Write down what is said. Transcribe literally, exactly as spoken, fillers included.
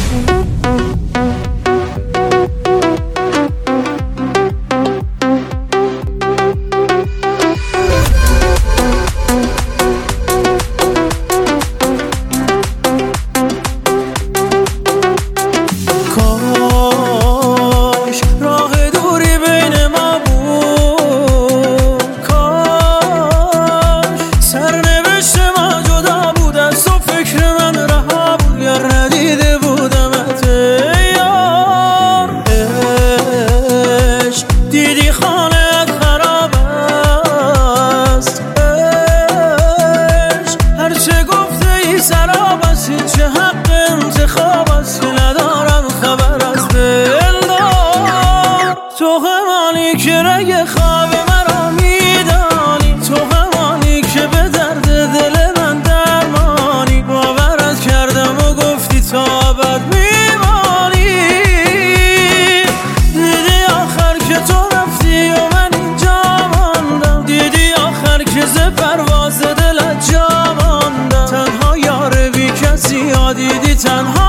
چه حق انتخاب است که ندارم خبر از دلدار. تو همانی که رگ خواب مرا میدانی، تو همانی که به درد دل من درمانی. باورت کردم و گفتی تا ابد میمانی. دیدی آخر که تو رفتی و من اینجا ماندم، دیدی آخر که ز پرواز دلت جا ماندم. تنها یار بی کسی ها دیدی تنها